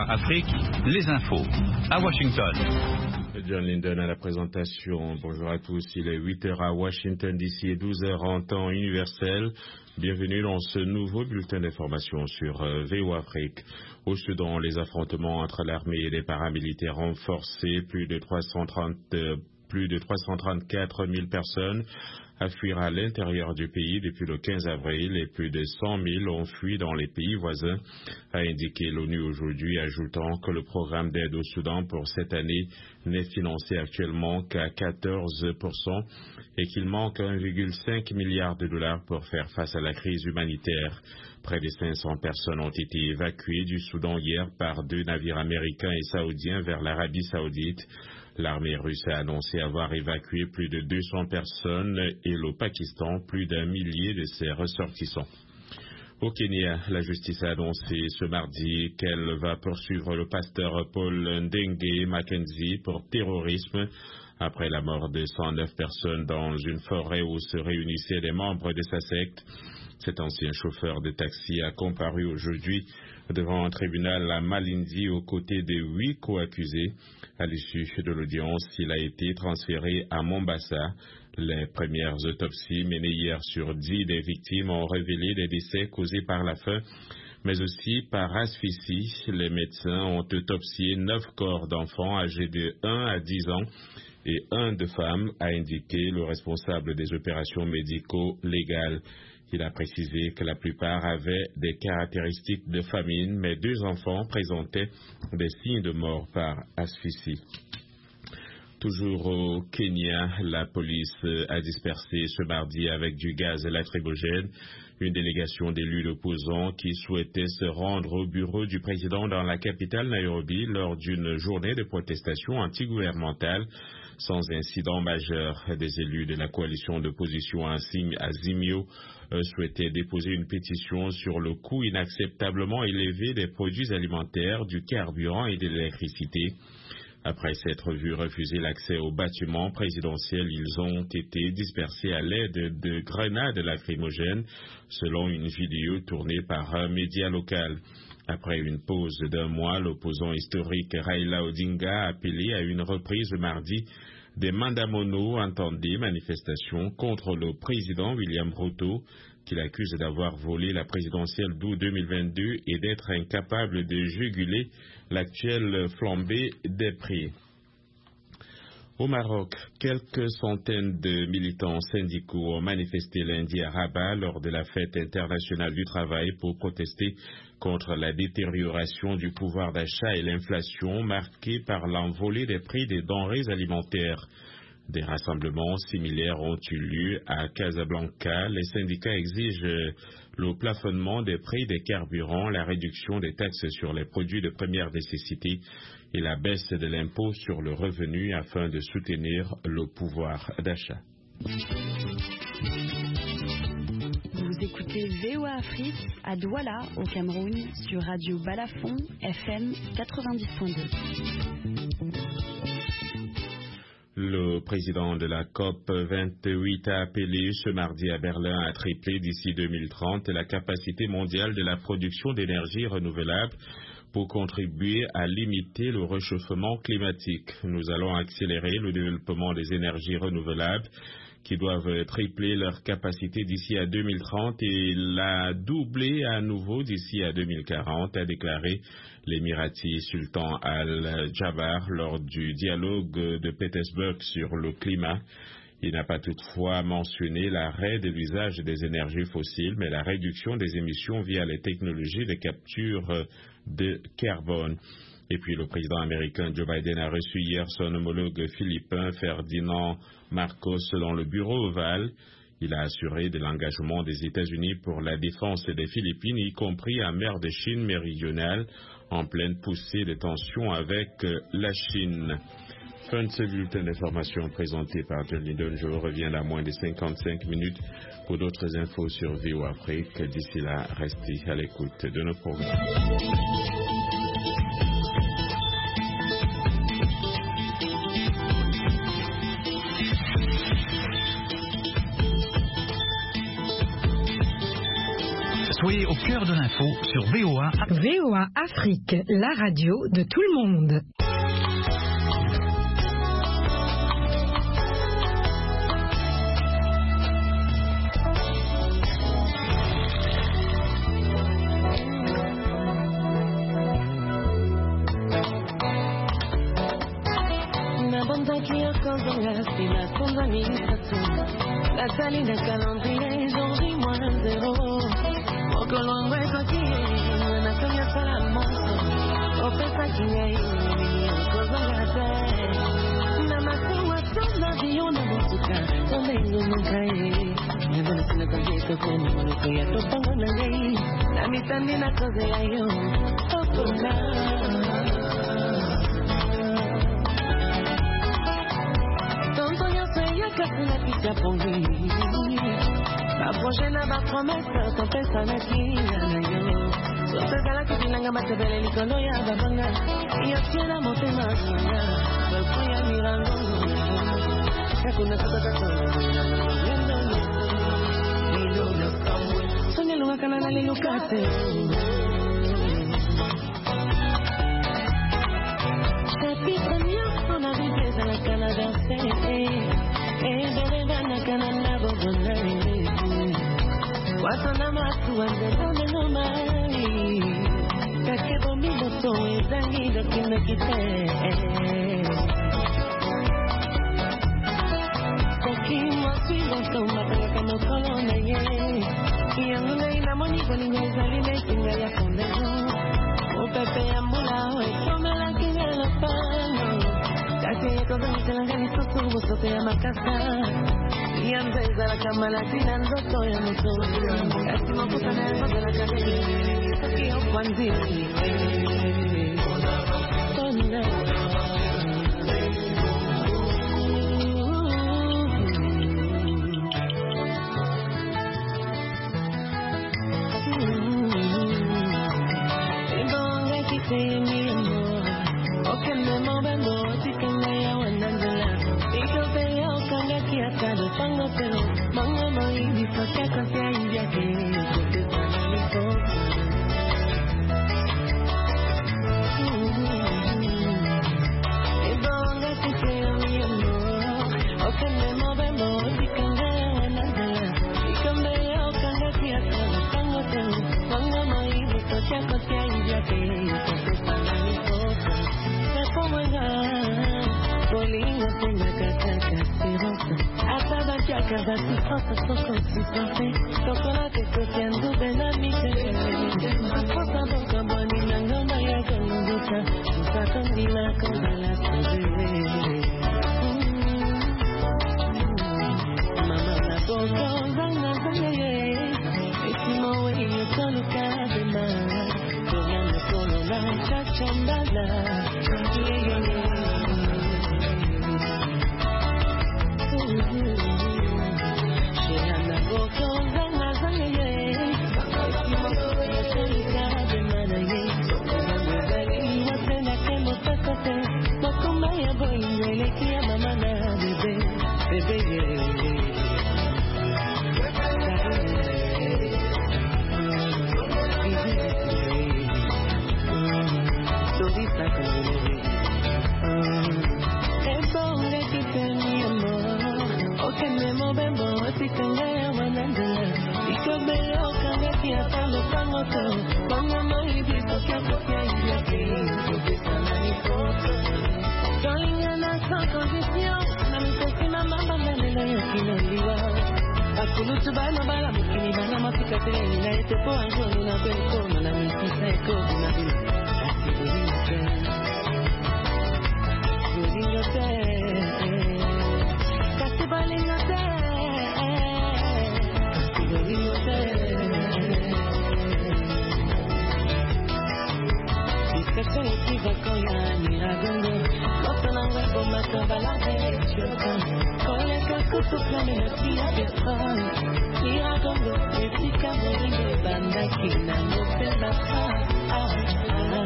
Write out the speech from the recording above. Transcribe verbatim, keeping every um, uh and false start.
Afrique, les infos. À Washington. John Linden à la présentation. Bonjour à tous. Il est huit heures à Washington D C et douze heures en temps universel. Bienvenue dans ce nouveau bulletin d'information sur V O Afrique. Au Soudan, les affrontements entre l'armée et les paramilitaires renforcés. Plus de trois cent trente, euh, plus de trois cent trente-quatre mille personnes à fuir à l'intérieur du pays depuis le quinze avril et plus de cent mille ont fui dans les pays voisins, a indiqué l'ONU aujourd'hui, ajoutant que le programme d'aide au Soudan pour cette année n'est financé actuellement qu'à quatorze pour cent et qu'il manque un virgule cinq milliard de dollars pour faire face à la crise humanitaire. Près de cinq cents personnes ont été évacuées du Soudan hier par deux navires américains et saoudiens vers l'Arabie saoudite. L'armée russe a annoncé avoir évacué plus de deux cents personnes et le Pakistan plus d'un millier de ses ressortissants. Au Kenya, la justice a annoncé ce mardi qu'elle va poursuivre le pasteur Paul Ndenge Mackenzie pour terrorisme après la mort de cent neuf personnes dans une forêt où se réunissaient des membres de sa secte. Cet ancien chauffeur de taxi a comparu aujourd'hui devant un tribunal à Malindi aux côtés de huit co-accusés. À l'issue de l'audience, il a été transféré à Mombasa. Les premières autopsies menées hier sur dix des victimes ont révélé des décès causés par la faim, mais aussi par asphyxie. Les médecins ont autopsié neuf corps d'enfants âgés de un à dix ans et un de femmes, a indiqué le responsable des opérations médico-légales. Il a précisé que la plupart avaient des caractéristiques de famine, mais deux enfants présentaient des signes de mort par asphyxie. Toujours au Kenya, la police a dispersé ce mardi avec du gaz lacrymogène une délégation d'élus opposants qui souhaitaient se rendre au bureau du président dans la capitale Nairobi lors d'une journée de protestation antigouvernementale sans incident majeur. Des élus de la coalition d'opposition Azimio euh, souhaitaient déposer une pétition sur le coût inacceptablement élevé des produits alimentaires, du carburant et de l'électricité. Après s'être vu refuser l'accès au bâtiment présidentiel, ils ont été dispersés à l'aide de grenades lacrymogènes, selon une vidéo tournée par un média local. Après une pause d'un mois, l'opposant historique Raila Odinga a appelé à une reprise mardi des Mandamono entendez manifestations contre le président William Ruto, qu'il accuse d'avoir volé la présidentielle d'août deux mille vingt-deux et d'être incapable de juguler l'actuelle flambée des prix. Au Maroc, quelques centaines de militants syndicaux ont manifesté lundi à Rabat lors de la fête internationale du travail pour protester contre la détérioration du pouvoir d'achat et l'inflation marquée par l'envolée des prix des denrées alimentaires. Des rassemblements similaires ont eu lieu à Casablanca. Les syndicats exigent le plafonnement des prix des carburants, la réduction des taxes sur les produits de première nécessité et la baisse de l'impôt sur le revenu afin de soutenir le pouvoir d'achat. Vous écoutez V O A Afrique à Douala, au Cameroun, sur Radio Balafon, F M quatre-vingt-dix point deux. Le président de la COP vingt-huit a appelé ce mardi à Berlin à tripler d'ici deux mille trente la capacité mondiale de la production d'énergie renouvelable pour contribuer à limiter le réchauffement climatique. Nous allons accélérer le développement des énergies renouvelables qui doivent tripler leur capacité d'ici à deux mille trente et la doubler à nouveau d'ici à deux mille quarante, a déclaré l'émirati Sultan Al-Jaber lors du dialogue de Pétersbourg sur le climat. Il n'a pas toutefois mentionné l'arrêt de l'usage des énergies fossiles, mais la réduction des émissions via les technologies de capture de carbone. Et puis le président américain Joe Biden a reçu hier son homologue philippin Ferdinand Marcos dans le bureau ovale. Il a assuré de l'engagement des États-Unis pour la défense des Philippines, y compris en mer de Chine méridionale, en pleine poussée de tensions avec la Chine. Fin de ce bulletin d'information présenté par John Linden. Je reviens à moins de cinquante-cinq minutes pour d'autres infos sur V O Afrique. D'ici là, restez à l'écoute de nos programmes. Soyez au cœur de l'info sur V O A. V O A Afrique, la radio de tout le monde. La salida calendrier, jour J moins zéro. Moko longo ezoki, na kanya salamoso. Opesa kingai, kozonga te. Na makuwa sona dio na bosuka, tonde ngumukai. Nyabona sina kajeto kwenye mwaniko ya topango na ngai. Na mitandi na koze ya yo, opona. Kasuna picha pongi la prochaine va promesse quand elle s'en acquit sur ce gala qui bilanga matebele likono ya babanga yasiena motema sana bakuya mirango kakuna kutata sana nilo na kamwe sonya lunga kana na lilukate chapitre mieux on a vécu dans le Canada c'est eh, bebe bana kanana bobona eh. Wasana matu wande nome nomai. Kake bomi moto ezangi dokina kite. Koki mwasi wanto mapanga kama kolona ye. Yangu ina moni kwa ninga izali mesinga ya fondezo. Upepe ya mbula oe somela kine la pano. Kake koza mitelanga ni soto musote ya makasa. Yanda izala kamala tina ndoto ya moto. Kasi mafuta na ya magala kake. Koki okwanzi. Sonda. Ibonga kite mi amor. Oke memo bembo. Cada pango pero manga mai di fakia kasia india ke kote sana ni ko ebonga kike mi amor oke me move mo dikanga wanadala ikambe okanga kia cada pango pero manga mai di fakia kasia india ke kote sana ni ko na pomanga bolinga tenga kaka sirosa Asaba chaka basi osa soko sipafe Chocolate coqueando de la mite Aposa boca boni na ngoma ya ganduka Usa kandila konda la sebe Mama na boca zanga zanga ye Esimo we yo solo kadema Toya me solo la chachambala Yeah yeah yeah Kulutu bana bala mukini bana mafika tele na ete po anjo na beko na misi seko na bila asi bolinga bolinga te kasi bolinga te kasi bolinga te discussion ikiva koya miragondo lotona ngabo makabala choka koya kakutu plane na tia petrol miragondo etika bolingo banda kina no pela ah ah